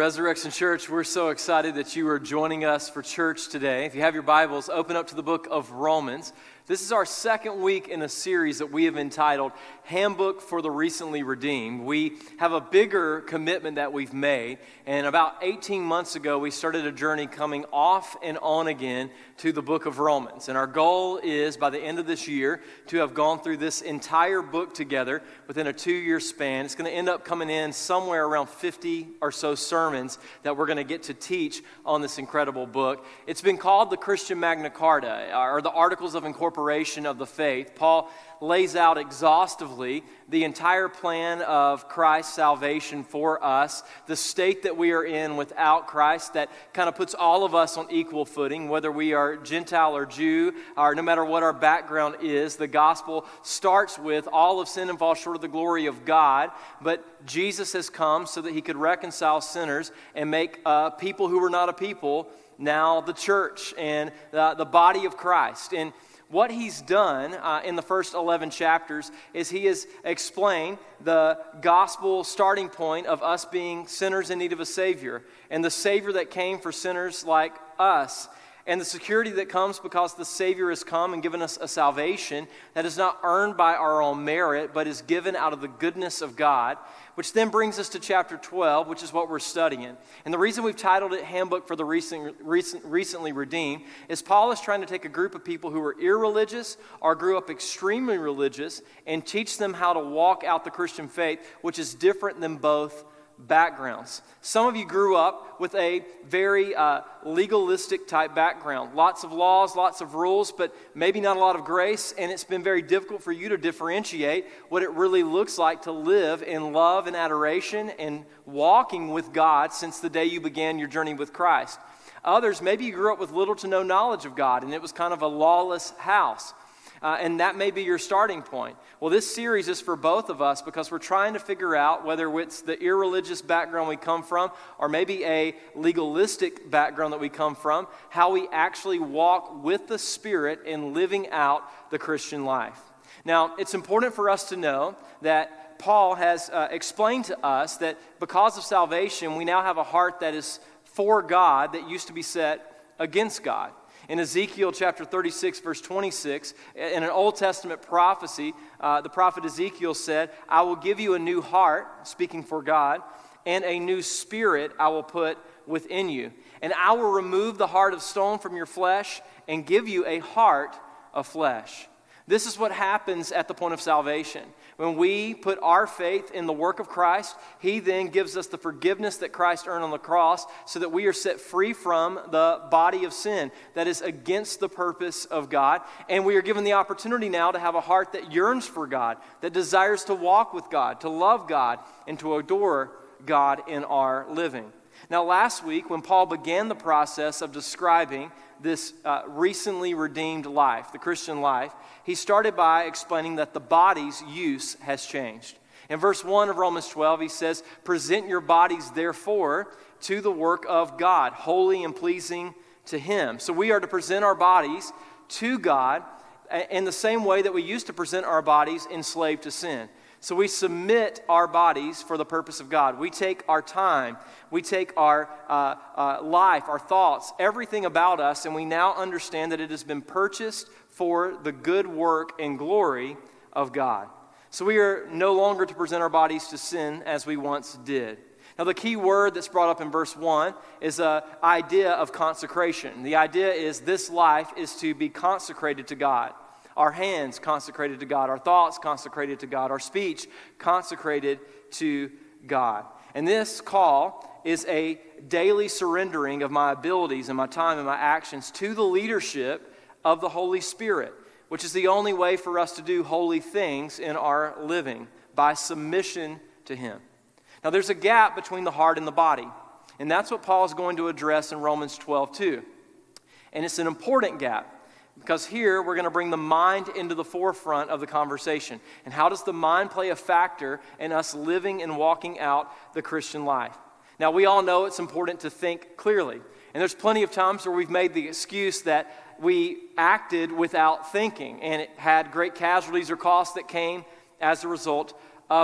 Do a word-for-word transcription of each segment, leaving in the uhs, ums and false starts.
Resurrection Church, we're so excited that you are joining us for church today. If you have your Bibles, open up to the book of Romans. This is our second week in a series that we have entitled Handbook for the Recently Redeemed. We have a bigger commitment that we've made, and about eighteen months ago, we started a journey coming off and on again to the book of Romans. And our goal is, by the end of this year, to have gone through this entire book together within a two-year span. It's going to end up coming in somewhere around fifty or so sermons that we're going to get to teach on this incredible book. It's been called the Christian Magna Carta, or the Articles of Incorporation of the faith. Paul lays out exhaustively the entire plan of Christ's salvation for us, the state that we are in without Christ that kind of puts all of us on equal footing, whether we are Gentile or Jew, or no matter what our background is. The gospel starts with all of sin and fall short of the glory of God, but Jesus has come so that he could reconcile sinners and make uh, people who were not a people now the church and uh, the body of Christ. And what he's done uh, in the first eleven chapters is he has explained the gospel starting point of us being sinners in need of a Savior, and the Savior that came for sinners like us, and the security that comes because the Savior has come and given us a salvation that is not earned by our own merit, but is given out of the goodness of God, which then brings us to chapter twelve, which is what we're studying. And the reason we've titled it Handbook for the Recent, Recent, Recently Redeemed is Paul is trying to take a group of people who were irreligious or grew up extremely religious and teach them how to walk out the Christian faith, which is different than both backgrounds. Some of you grew up with a very uh, legalistic type background. Lots of laws, lots of rules, but maybe not a lot of grace, and it's been very difficult for you to differentiate what it really looks like to live in love and adoration and walking with God since the day you began your journey with Christ. Others, maybe you grew up with little to no knowledge of God, and it was kind of a lawless house. Uh, and that may be your starting point. Well, this series is for both of us because we're trying to figure out whether it's the irreligious background we come from or maybe a legalistic background that we come from, how we actually walk with the Spirit in living out the Christian life. Now, it's important for us to know that Paul has uh, explained to us that because of salvation, we now have a heart that is for God that used to be set against God. In Ezekiel chapter thirty-six, verse twenty-six, in an Old Testament prophecy, uh, the prophet Ezekiel said, I will give you a new heart, speaking for God, and a new spirit I will put within you. And I will remove the heart of stone from your flesh and give you a heart of flesh. This is what happens at the point of salvation. When we put our faith in the work of Christ, he then gives us the forgiveness that Christ earned on the cross so that we are set free from the body of sin that is against the purpose of God. And we are given the opportunity now to have a heart that yearns for God, that desires to walk with God, to love God, and to adore God in our living. Now, last week, when Paul began the process of describing this uh, recently redeemed life, the Christian life, he started by explaining that the body's use has changed. In verse one of Romans twelve, he says, present your bodies, therefore, to the work of God, holy and pleasing to him. So we are to present our bodies to God in the same way that we used to present our bodies enslaved to sin. So we submit our bodies for the purpose of God. We take our time, we take our uh, uh, life, our thoughts, everything about us, and we now understand that it has been purchased for the good work and glory of God. So we are no longer to present our bodies to sin as we once did. Now the key word that's brought up in verse one is an idea of consecration. The idea is this life is to be consecrated to God. Our hands consecrated to God, our thoughts consecrated to God, our speech consecrated to God. And this call is a daily surrendering of my abilities and my time and my actions to the leadership of the Holy Spirit, which is the only way for us to do holy things in our living, by submission to him. Now there's a gap between the heart and the body, and that's what Paul is going to address in Romans twelve two. And it's an important gap. Because here we're going to bring the mind into the forefront of the conversation. And how does the mind play a factor in us living and walking out the Christian life? Now we all know it's important to think clearly. And there's plenty of times where we've made the excuse that we acted without thinking. And it had great casualties or costs that came as a result of it.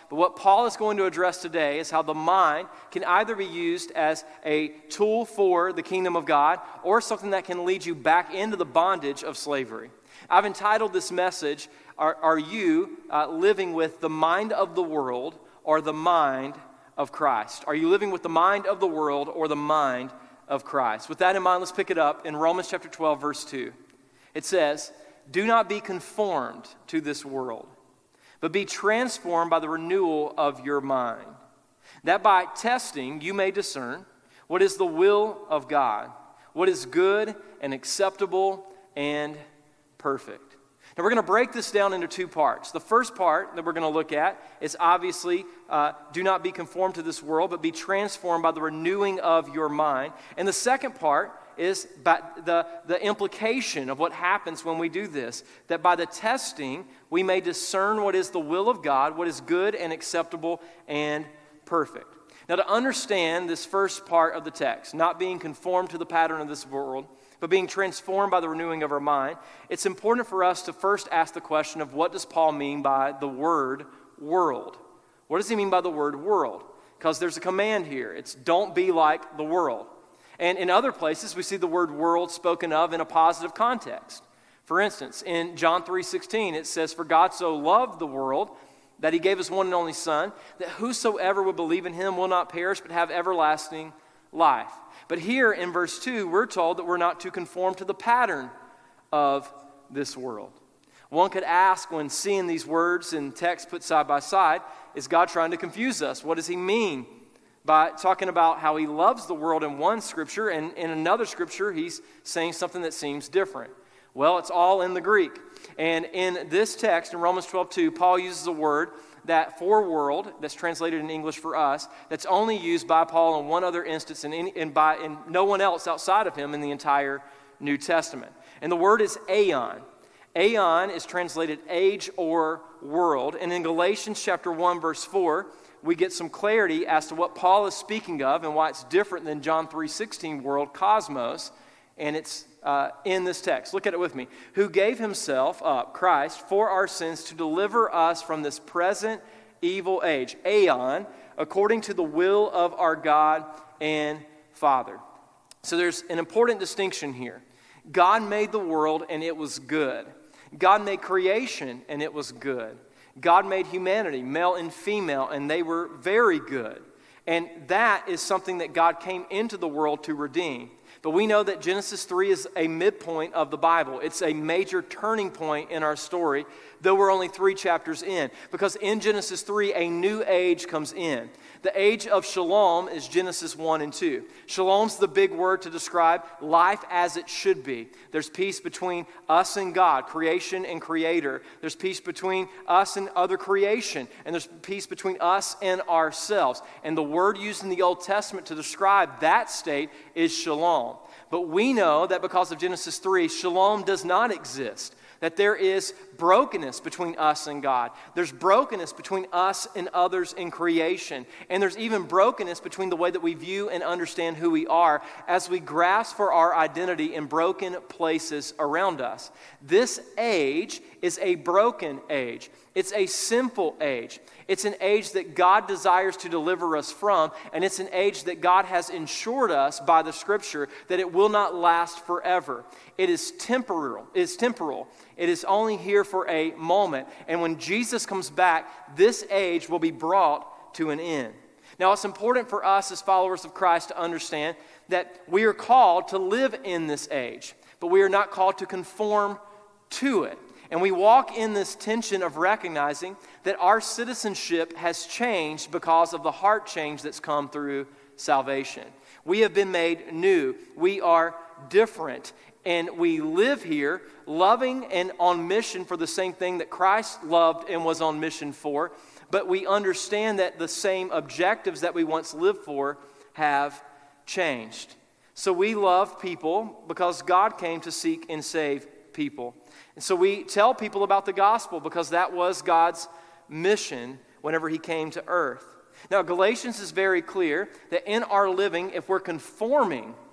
But what Paul is going to address today is how the mind can either be used as a tool for the kingdom of God or something that can lead you back into the bondage of slavery. I've entitled this message, Are, are you uh, living with the mind of the world or the mind of Christ? Are you living with the mind of the world or the mind of Christ? With that in mind, let's pick it up in Romans chapter twelve, verse two. It says, "Do not be conformed to this world, but be transformed by the renewal of your mind, that by testing you may discern what is the will of God, what is good and acceptable and perfect." Now we're going to break this down into two parts. The first part that we're going to look at is obviously, uh, do not be conformed to this world, but be transformed by the renewing of your mind. And the second part is by the, the implication of what happens when we do this, that by the testing we may discern what is the will of God, what is good and acceptable and perfect. Now to understand this first part of the text, not being conformed to the pattern of this world, but being transformed by the renewing of our mind, it's important for us to first ask the question of what does Paul mean by the word world? What does he mean by the word world? Because there's a command here. It's don't be like the world. And in other places, we see the word world spoken of in a positive context. For instance, in John three sixteen, it says, "For God so loved the world that he gave his one and only Son, that whosoever would believe in him will not perish but have everlasting life." But here in verse two, we're told that we're not to conform to the pattern of this world. One could ask, when seeing these words in text put side by side, is God trying to confuse us? What does he mean by talking about how he loves the world in one scripture, and in another scripture he's saying something that seems different? Well, it's all in the Greek. And in this text, in Romans twelve two, Paul uses a word that for world, that's translated in English for us, that's only used by Paul in one other instance and, in, and by and no one else outside of him in the entire New Testament. And the word is aeon. Aeon is translated age or world. And in Galatians chapter one, verse four, we get some clarity as to what Paul is speaking of and why it's different than John three sixteen world, cosmos. And it's uh, in this text. Look at it with me. "Who gave himself up," Christ, "for our sins to deliver us from this present evil age." Aeon, according to the will of our God and Father. So there's an important distinction here. God made the world and it was good. God made creation and it was good. God made humanity, male and female, and they were very good. And that is something that God came into the world to redeem. But we know that Genesis three is a midpoint of the Bible. It's a major turning point in our story, though we're only three chapters in. Because in Genesis three, a new age comes in. The age of shalom is Genesis one and two. Shalom's the big word to describe life as it should be. There's peace between us and God, creation and creator. There's peace between us and other creation. And there's peace between us and ourselves. And the word used in the Old Testament to describe that state is shalom. But we know that because of Genesis three, shalom does not exist. That there is brokenness between us and God. There's brokenness between us and others in creation. And there's even brokenness between the way that we view and understand who we are as we grasp for our identity in broken places around us. This age is a broken age. It's a sinful age. It's an age that God desires to deliver us from, and it's an age that God has ensured us by the Scripture that it will not last forever. It is temporal. It is temporal. It is only here for a moment, and when Jesus comes back, this age will be brought to an end. Now, it's important for us as followers of Christ to understand that we are called to live in this age, but we are not called to conform to it. And we walk in this tension of recognizing that our citizenship has changed because of the heart change that's come through salvation. We have been made new. We are different. And we live here loving and on mission for the same thing that Christ loved and was on mission for. But we understand that the same objectives that we once lived for have changed. So we love people because God came to seek and save people. And so we tell people about the gospel because that was God's mission whenever he came to earth. Now, Galatians is very clear that in our living, if we're conforming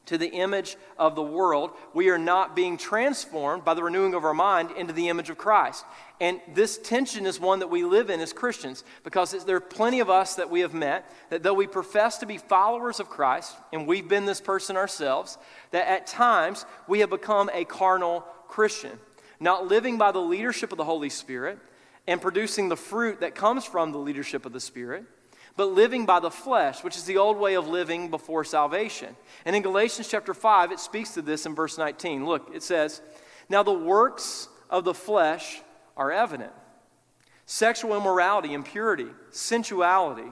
to the image of the world, we are not being transformed by the renewing of our mind into the image of Christ. And this tension is one that we live in as Christians, because there are plenty of us that we have met that though we profess to be followers of Christ, and we've been this person ourselves, that at times we have become a carnal Christian, not living by the leadership of the Holy Spirit and producing the fruit that comes from the leadership of the Spirit, but living by the flesh, which is the old way of living before salvation. And in Galatians chapter five, it speaks to this in verse nineteen. Look, it says, "Now the works of the flesh are evident: sexual immorality, impurity, sensuality,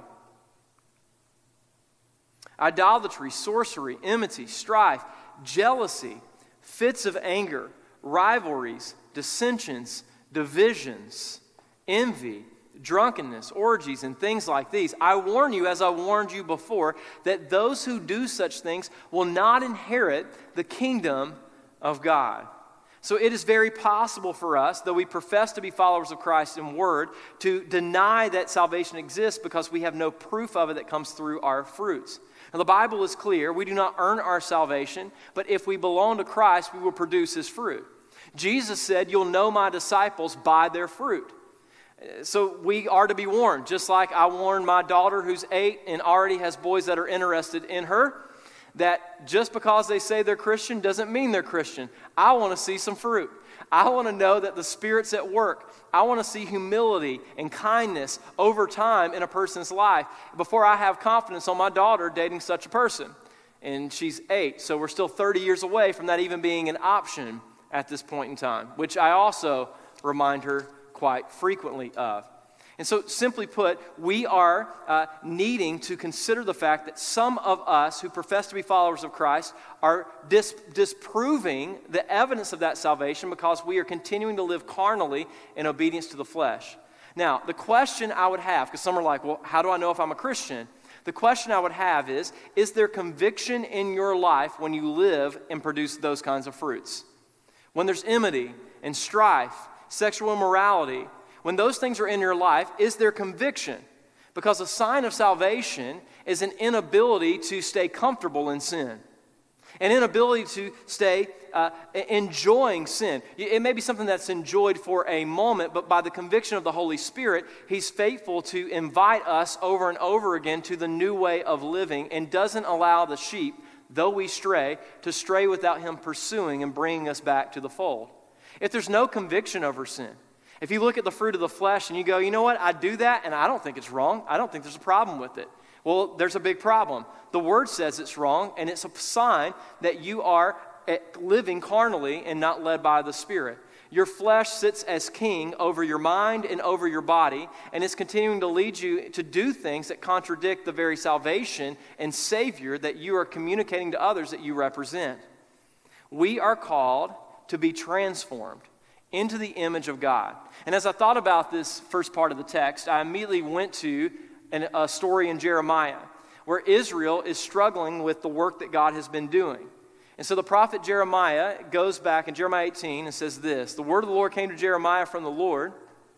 idolatry, sorcery, enmity, strife, jealousy, fits of anger, rivalries, dissensions, divisions, envy, drunkenness, orgies, and things like these. I warn you, as I warned you before, that those who do such things will not inherit the kingdom of God." So it is very possible for us, though we profess to be followers of Christ in word, to deny that salvation exists because we have no proof of it that comes through our fruits. Now, the Bible is clear. We do not earn our salvation, but if we belong to Christ, we will produce his fruit. Jesus said, "You'll know my disciples by their fruit." So we are to be warned, just like I warned my daughter who's eight and already has boys that are interested in her, that just because they say they're Christian doesn't mean they're Christian. I want to see some fruit. I want to know that the Spirit's at work. I want to see humility and kindness over time in a person's life before I have confidence on my daughter dating such a person. And she's eight, so we're still thirty years away from that even being an option at this point in time, which I also remind her quite frequently of. And so, simply put, we are uh, needing to consider the fact that some of us who profess to be followers of Christ are dis- disproving the evidence of that salvation because we are continuing to live carnally in obedience to the flesh. Now, the question I would have, because some are like, well, how do I know if I'm a Christian? The question I would have is, is there conviction in your life when you live and produce those kinds of fruits? When there's enmity and strife, sexual immorality, when those things are in your life, is there conviction? Because a sign of salvation is an inability to stay comfortable in sin, an inability to stay uh, enjoying sin. It may be something that's enjoyed for a moment, but by the conviction of the Holy Spirit, he's faithful to invite us over and over again to the new way of living and doesn't allow the sheep, though we stray, to stray without him pursuing and bringing us back to the fold. If there's no conviction over sin, if you look at the fruit of the flesh and you go, you know what, I do that and I don't think it's wrong. I don't think there's a problem with it. Well, there's a big problem. The Word says it's wrong, and it's a sign that you are living carnally and not led by the Spirit. Your flesh sits as king over your mind and over your body, and it's continuing to lead you to do things that contradict the very salvation and Savior that you are communicating to others that you represent. We are called to be transformed into the image of God. And as I thought about this first part of the text, I immediately went to an, a story in Jeremiah where Israel is struggling with the work that God has been doing. And so the prophet Jeremiah goes back in Jeremiah eighteen and says this: "The word of the Lord came to Jeremiah from the Lord,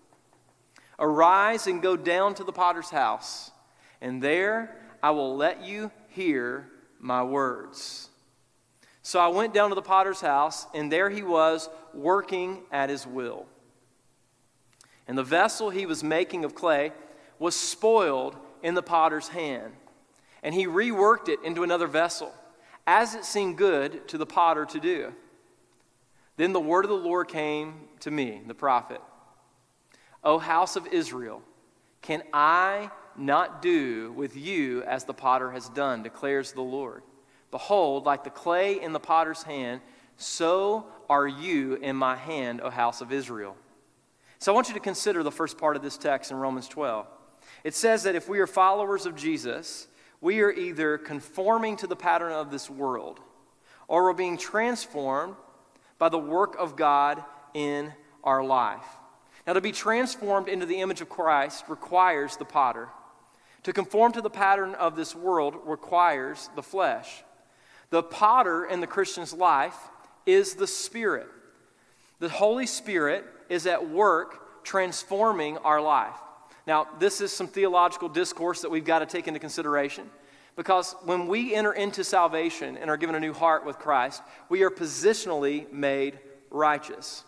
arise and go down to the potter's house, and there I will let you hear my words." So I went down to the potter's house, and there he was working at his will. And the vessel he was making of clay was spoiled in the potter's hand. And he reworked it into another vessel, as it seemed good to the potter to do. Then the word of the Lord came to me, the prophet: "O house of Israel, can I not do with you as the potter has done, declares the Lord? Behold, like the clay in the potter's hand, so are you in my hand, O house of Israel." So I want you to consider the first part of this text in Romans twelve. It says that if we are followers of Jesus, we are either conforming to the pattern of this world, or we're being transformed by the work of God in our life. Now, to be transformed into the image of Christ requires the potter. To conform to the pattern of this world requires the flesh. The potter in the Christian's life is the Spirit. The Holy Spirit is at work transforming our life. Now, this is some theological discourse that we've got to take into consideration, Because when we enter into salvation and are given a new heart with Christ, we are positionally made righteous.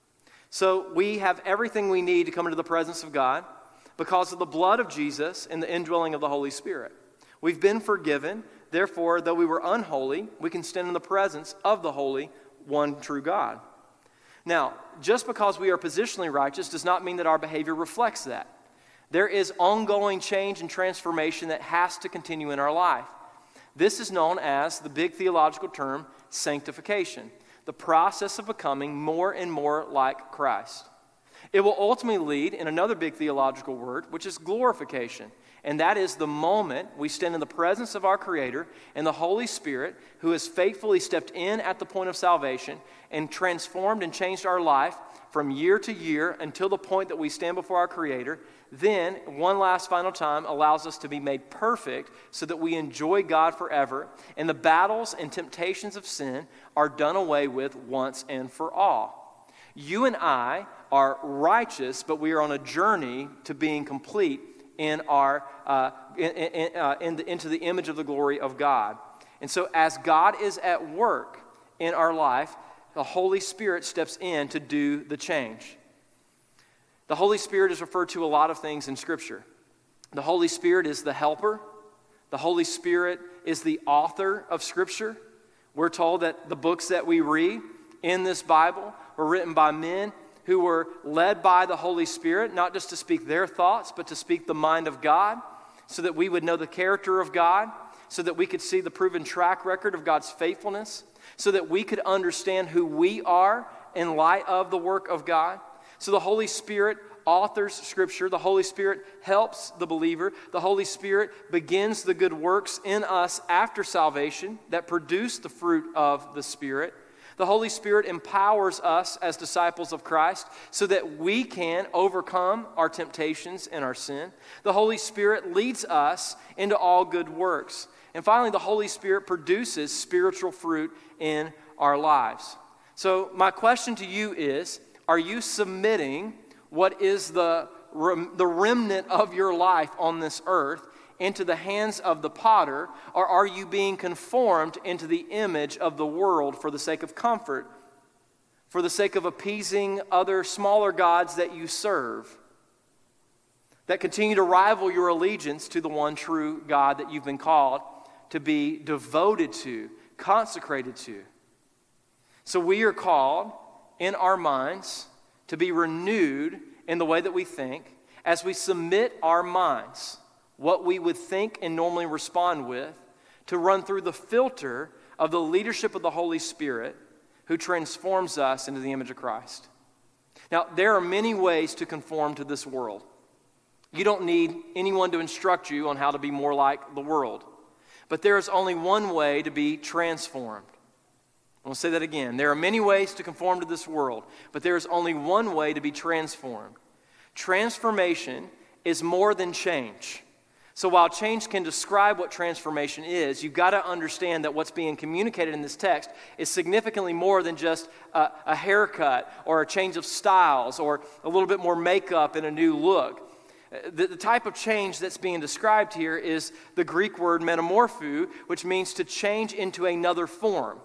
So we have everything we need to come into the presence of God because of the blood of Jesus and the indwelling of the Holy Spirit. We've been forgiven. Therefore, though we were unholy, we can stand in the presence of the holy, one true God. Now, just because we are positionally righteous does not mean that our behavior reflects that. There is ongoing change and transformation that has to continue in our life. This is known as the big theological term, sanctification, the process of becoming more and more like Christ. It will ultimately lead in another big theological word, which is glorification. And that is the moment we stand in the presence of our Creator and the Holy Spirit, who has faithfully stepped in at the point of salvation and transformed and changed our life from year to year until the point that we stand before our Creator. Then, one last final time, allows us to be made perfect so that we enjoy God forever, and the battles and temptations of sin are done away with once and for all. You and I are righteous, but we are on a journey to being complete in our uh, in, in, uh, in the, into the image of the glory of God. And so as God is at work in our life, the Holy Spirit steps in to do the change. The Holy Spirit is referred to a lot of things in Scripture. The Holy Spirit is the helper. The Holy Spirit is the author of Scripture. We're told that the books that we read in this Bible were written by men who were led by the Holy Spirit, not just to speak their thoughts, but to speak the mind of God, so that we would know the character of God, so that we could see the proven track record of God's faithfulness, so that we could understand who we are in light of the work of God. So the Holy Spirit authors Scripture. The Holy Spirit helps the believer. The Holy Spirit begins the good works in us after salvation that produce the fruit of the Spirit. The Holy Spirit empowers us as disciples of Christ so that we can overcome our temptations and our sin. The Holy Spirit leads us into all good works. And finally, the Holy Spirit produces spiritual fruit in our lives. So my question to you is, are you submitting what is the, the remnant of your life on this earth into the hands of the potter, or are you being conformed into the image of the world for the sake of comfort, for the sake of appeasing other smaller gods that you serve, that continue to rival your allegiance to the one true God that you've been called to be devoted to, consecrated to? So we are called in our minds to be renewed in the way that we think as we submit our minds, what we would think and normally respond with, to run through the filter of the leadership of the Holy Spirit who transforms us into the image of Christ. Now, there are many ways to conform to this world. You don't need anyone to instruct you on how to be more like the world. But there is only one way to be transformed. I'm going to say that again. There are many ways to conform to this world, but there is only one way to be transformed. Transformation is more than change. So while change can describe what transformation is, you've got to understand that what's being communicated in this text is significantly more than just a, a haircut or a change of styles or a little bit more makeup and a new look. The, the type of change that's being described here is the Greek word metamorpho, which means to change into another form.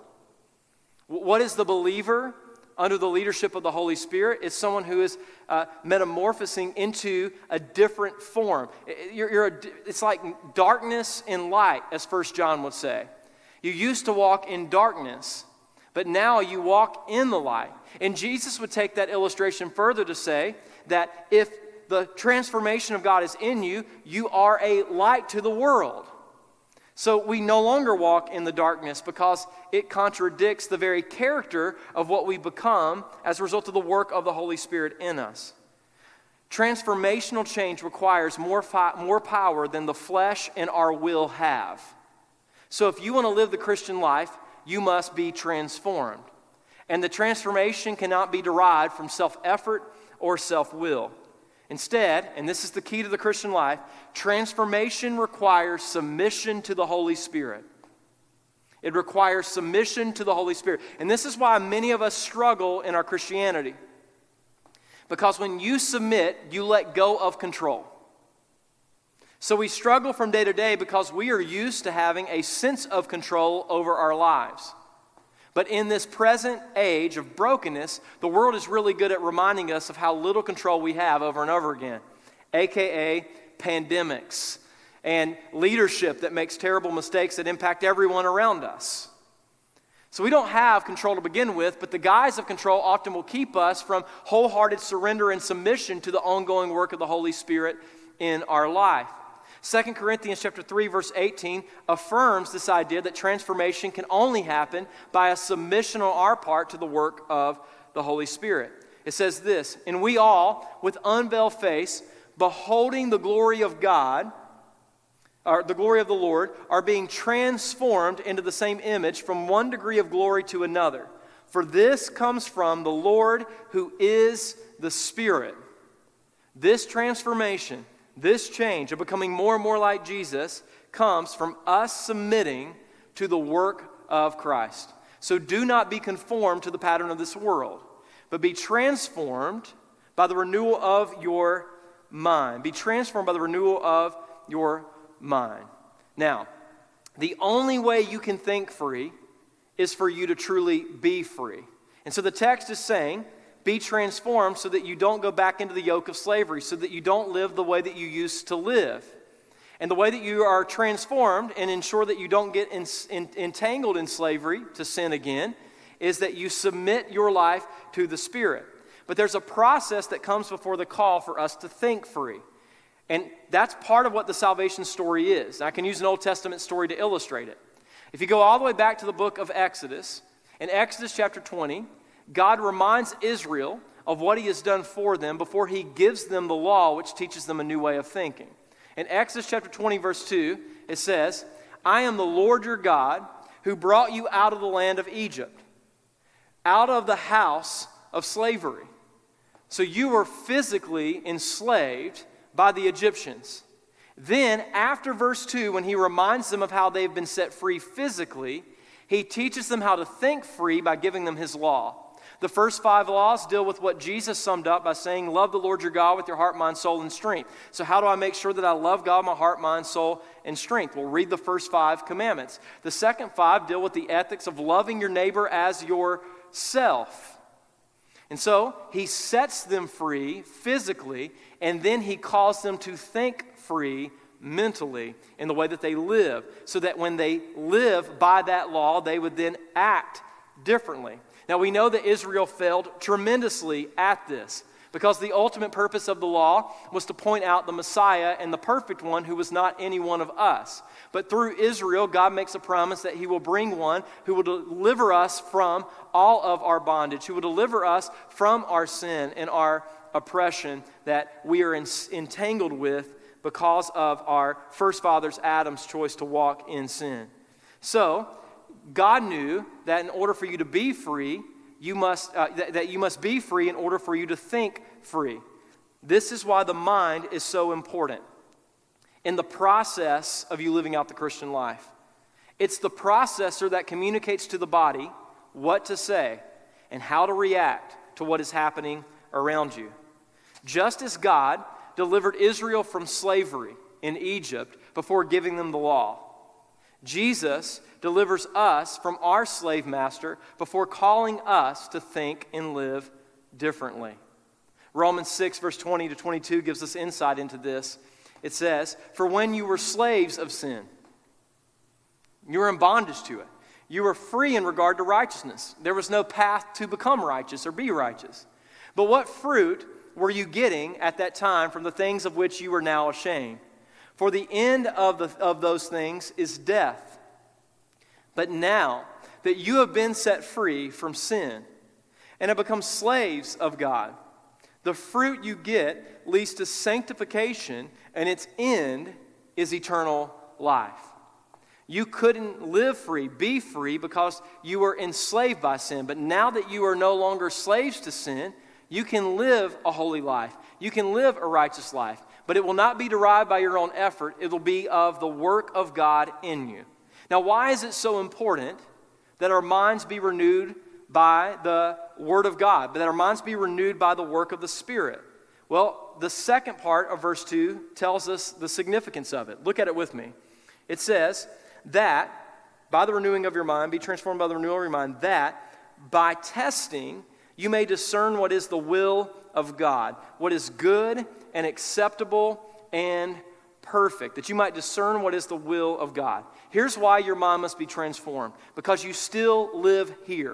What is the believer under the leadership of the Holy Spirit? It's someone who is uh, metamorphosing into a different form. You're, you're a, it's like darkness and light, as First John would say. You used to walk in darkness, but now you walk in the light. And Jesus would take that illustration further to say that if the transformation of God is in you, you are a light to the world. So we no longer walk in the darkness because it contradicts the very character of what we become as a result of the work of the Holy Spirit in us. Transformational change requires more, fi- more power than the flesh and our will have. So if you want to live the Christian life, you must be transformed. And the transformation cannot be derived from self-effort or self-will. Instead, and this is the key to the Christian life, transformation requires submission to the Holy Spirit. It requires submission to the Holy Spirit. And this is why many of us struggle in our Christianity. Because when you submit, you let go of control. So we struggle from day to day because we are used to having a sense of control over our lives. But in this present age of brokenness, the world is really good at reminding us of how little control we have over and over again, aka pandemics and leadership that makes terrible mistakes that impact everyone around us. So we don't have control to begin with, but the guise of control often will keep us from wholehearted surrender and submission to the ongoing work of the Holy Spirit in our life. Second Corinthians chapter three, verse eighteen affirms this idea that transformation can only happen by a submission on our part to the work of the Holy Spirit. It says this, "And we all, with unveiled face, beholding the glory of God, or the glory of the Lord, are being transformed into the same image from one degree of glory to another. For this comes from the Lord who is the Spirit." This transformation, this change of becoming more and more like Jesus comes from us submitting to the work of Christ. So do not be conformed to the pattern of this world, but be transformed by the renewal of your mind. Be transformed by the renewal of your mind. Now, the only way you can think free is for you to truly be free. And so the text is saying, be transformed so that you don't go back into the yoke of slavery, so that you don't live the way that you used to live. And the way that you are transformed and ensure that you don't get in, in, entangled in slavery to sin again is that you submit your life to the Spirit. But there's a process that comes before the call for us to think free. And that's part of what the salvation story is. I can use an Old Testament story to illustrate it. If you go all the way back to the book of Exodus, in Exodus chapter twenty, God reminds Israel of what He has done for them before He gives them the law, which teaches them a new way of thinking. In Exodus chapter twenty, verse two, it says, "I am the Lord your God who brought you out of the land of Egypt, out of the house of slavery." So you were physically enslaved by the Egyptians. Then, after verse two, when He reminds them of how they've been set free physically, He teaches them how to think free by giving them His law. The first five laws deal with what Jesus summed up by saying, love the Lord your God with your heart, mind, soul, and strength. So how do I make sure that I love God, my heart, mind, soul, and strength? Well, read the first five commandments. The second five deal with the ethics of loving your neighbor as yourself. And so He sets them free physically, and then He calls them to think free mentally in the way that they live, so that when they live by that law, they would then act differently. Now, we know that Israel failed tremendously at this because the ultimate purpose of the law was to point out the Messiah and the perfect one who was not any one of us. But through Israel, God makes a promise that He will bring one who will deliver us from all of our bondage, who will deliver us from our sin and our oppression that we are entangled with because of our first father's Adam's choice to walk in sin. So, God knew that in order for you to be free, you must uh, th- that you must be free in order for you to think free. This is why the mind is so important in the process of you living out the Christian life. It's the processor that communicates to the body what to say and how to react to what is happening around you. Just as God delivered Israel from slavery in Egypt before giving them the law, Jesus delivers us from our slave master before calling us to think and live differently. Romans six, verse twenty to twenty-two gives us insight into this. It says, "For when you were slaves of sin, you were in bondage to it. You were free in regard to righteousness. There was no path to become righteous or be righteous. But what fruit were you getting at that time from the things of which you are now ashamed? For the end of, the, of those things is death. But now that you have been set free from sin and have become slaves of God, the fruit you get leads to sanctification, and its end is eternal life." You couldn't live free, be free, because you were enslaved by sin. But now that you are no longer slaves to sin, you can live a holy life. You can live a righteous life. But it will not be derived by your own effort. It will be of the work of God in you. Now, why is it so important that our minds be renewed by the Word of God, that our minds be renewed by the work of the Spirit? Well, the second part of verse two tells us the significance of it. Look at it with me. It says that by the renewing of your mind, be transformed by the renewal of your mind, that by testing you may discern what is the will of God, what is good and acceptable and perfect, that you might discern what is the will of God. Here's why your mind must be transformed, because you still live here.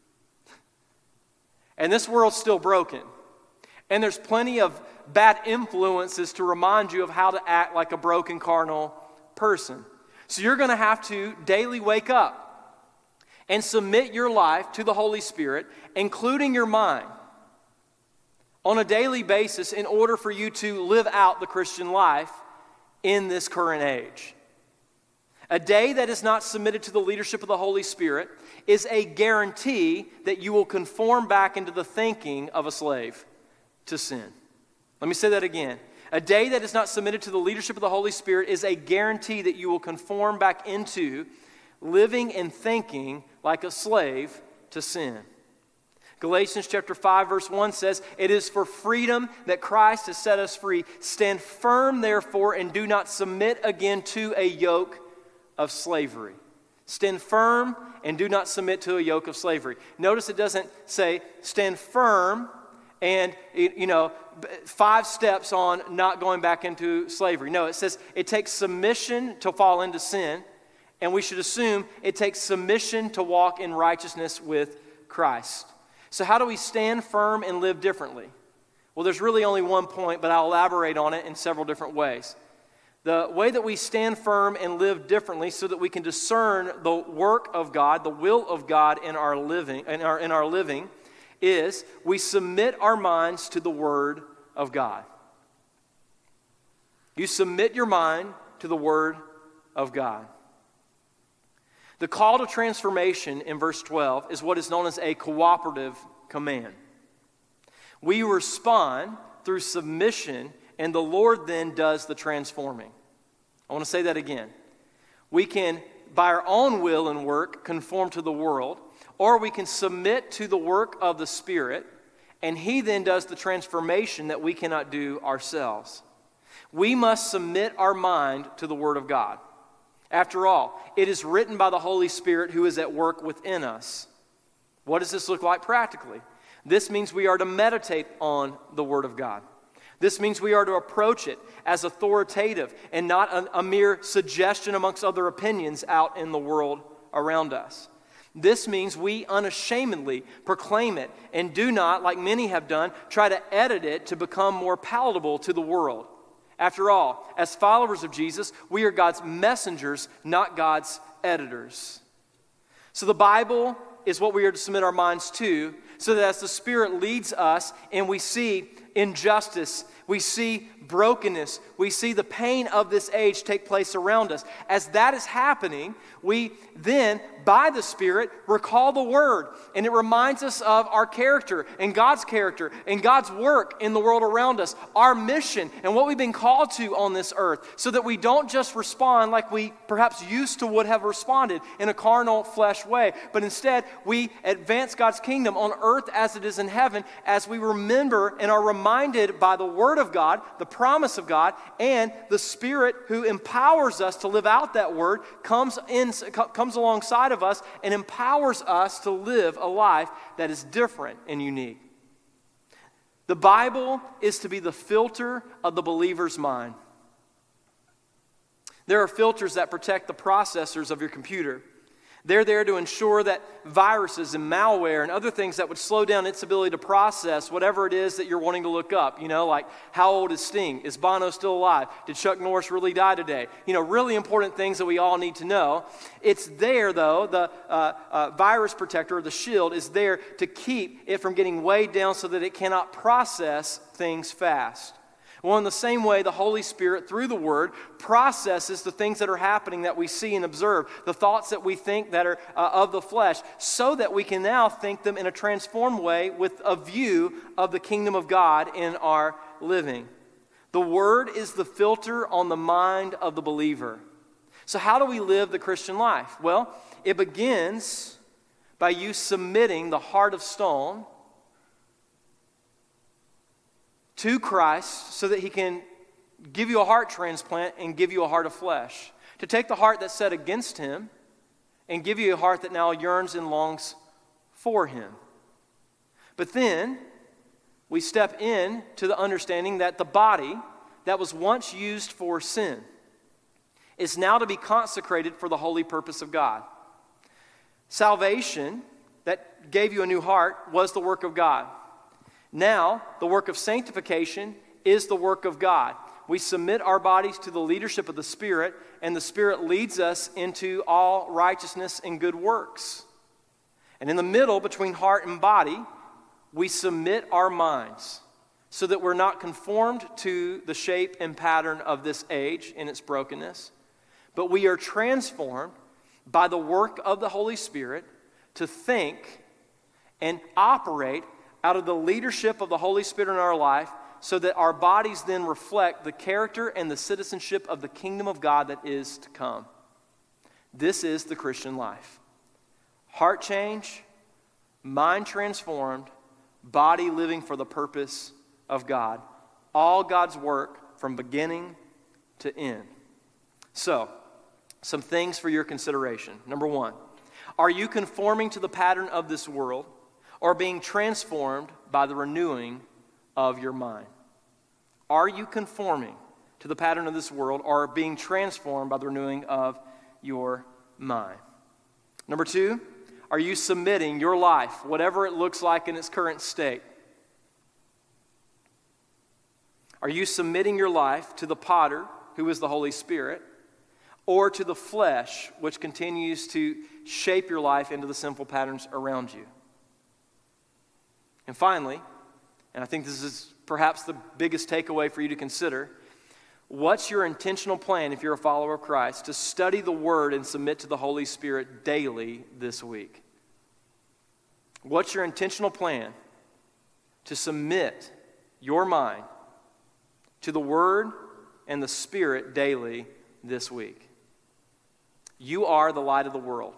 And this world's still broken. And there's plenty of bad influences to remind you of how to act like a broken carnal person. So you're going to have to daily wake up and submit your life to the Holy Spirit, including your mind, on a daily basis in order for you to live out the Christian life in this current age. A day that is not submitted to the leadership of the Holy Spirit is a guarantee that you will conform back into the thinking of a slave to sin. Let me say that again. A day that is not submitted to the leadership of the Holy Spirit is a guarantee that you will conform back into living and thinking like a slave to sin. Galatians chapter five verse one says, "It is for freedom that Christ has set us free. Stand firm therefore and do not submit again to a yoke of slavery." Stand firm and do not submit to a yoke of slavery. Notice it doesn't say stand firm and, you know, five steps on not going back into slavery. No, it says it takes submission to fall into sin, and we should assume it takes submission to walk in righteousness with Christ. So how do we stand firm and live differently? Well, there's really only one point, but I'll elaborate on it in several different ways. The way that we stand firm and live differently so that we can discern the work of God, the will of God in our living, in our, in our living, is we submit our minds to the Word of God. You submit your mind to the Word of God. The call to transformation in verse twelve is what is known as a cooperative command. We respond through submission, and the Lord then does the transforming. I want to say that again. We can, by our own will and work, conform to the world, or we can submit to the work of the Spirit, and He then does the transformation that we cannot do ourselves. We must submit our mind to the Word of God. After all, it is written by the Holy Spirit who is at work within us. What does this look like practically? This means we are to meditate on the Word of God. This means we are to approach it as authoritative and not a, a mere suggestion amongst other opinions out in the world around us. This means we unashamedly proclaim it and do not, like many have done, try to edit it to become more palatable to the world. After all, as followers of Jesus, we are God's messengers, not God's editors. So the Bible is what we are to submit our minds to, so that as the Spirit leads us and we see injustice, we see brokenness, we see the pain of this age take place around us. As that is happening, we then, by the Spirit, recall the Word. And it reminds us of our character and God's character and God's work in the world around us, our mission and what we've been called to on this earth, so that we don't just respond like we perhaps used to would have responded in a carnal flesh way, but instead we advance God's kingdom on earth as it is in heaven, as we remember and are reminded by the Word of God, the promise of God, and the Spirit who empowers us to live out that Word comes in, comes alongside of us and empowers us to live a life that is different and unique. The Bible is to be the filter of the believer's mind. There are filters that protect the processors of your computer. They're there to ensure that viruses and malware and other things that would slow down its ability to process whatever it is that you're wanting to look up. You know, like, how old is Sting? Is Bono still alive? Did Chuck Norris really die today? You know, really important things that we all need to know. It's there, though, the uh, uh, virus protector, or the shield, is there to keep it from getting weighed down so that it cannot process things fast. Well, in the same way, the Holy Spirit, through the Word, processes the things that are happening that we see and observe, the thoughts that we think that are uh, of the flesh, so that we can now think them in a transformed way with a view of the kingdom of God in our living. The Word is the filter on the mind of the believer. So how do we live the Christian life? Well, it begins by you submitting the heart of stone to Christ so that he can give you a heart transplant and give you a heart of flesh. To take the heart that's set against him and give you a heart that now yearns and longs for him. But then we step in to the understanding that the body that was once used for sin is now to be consecrated for the holy purpose of God. Salvation that gave you a new heart was the work of God. Now, the work of sanctification is the work of God. We submit our bodies to the leadership of the Spirit, and the Spirit leads us into all righteousness and good works. And in the middle, between heart and body, we submit our minds so that we're not conformed to the shape and pattern of this age in its brokenness, but we are transformed by the work of the Holy Spirit to think and operate out of the leadership of the Holy Spirit in our life, so that our bodies then reflect the character and the citizenship of the kingdom of God that is to come. This is the Christian life. Heart change, mind transformed, body living for the purpose of God. All God's work from beginning to end. So, some things for your consideration. Number one, are you conforming to the pattern of this world or being transformed by the renewing of your mind? Are you conforming to the pattern of this world or being transformed by the renewing of your mind? Number two, are you submitting your life, whatever it looks like in its current state? Are you submitting your life to the potter, who is the Holy Spirit, or to the flesh, which continues to shape your life into the sinful patterns around you? And finally, and I think this is perhaps the biggest takeaway for you to consider, what's your intentional plan, if you're a follower of Christ, to study the Word and submit to the Holy Spirit daily this week? What's your intentional plan to submit your mind to the Word and the Spirit daily this week? You are the light of the world.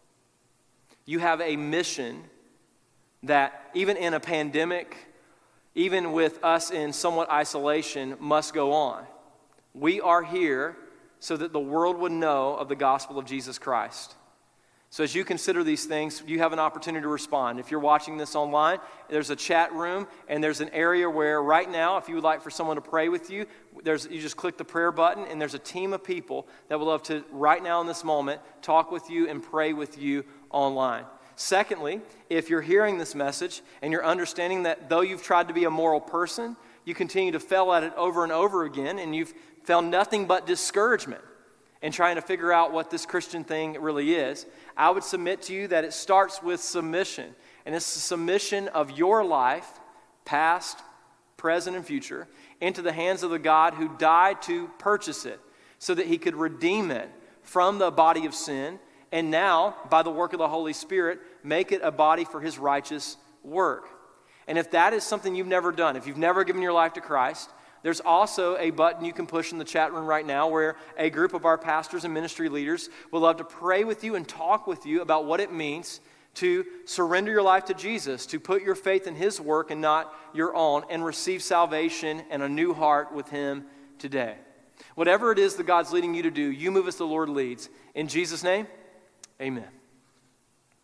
You have a mission that, even in a pandemic, even with us in somewhat isolation, must go on. We are here so that the world would know of the gospel of Jesus Christ. So as you consider these things, you have an opportunity to respond. If you're watching this online, there's a chat room, and there's an area where right now, if you would like for someone to pray with you, there's you just click the prayer button, and there's a team of people that would love to, right now in this moment, talk with you and pray with you online. Secondly, if you're hearing this message and you're understanding that though you've tried to be a moral person, you continue to fail at it over and over again, and you've found nothing but discouragement in trying to figure out what this Christian thing really is, I would submit to you that it starts with submission. And it's the submission of your life, past, present, and future, into the hands of the God who died to purchase it so that he could redeem it from the body of sin, and now, by the work of the Holy Spirit, make it a body for his righteous work. And if that is something you've never done, if you've never given your life to Christ, there's also a button you can push in the chat room right now where a group of our pastors and ministry leaders would love to pray with you and talk with you about what it means to surrender your life to Jesus, to put your faith in his work and not your own, and receive salvation and a new heart with him today. Whatever it is that God's leading you to do, you move as the Lord leads. In Jesus' name, amen.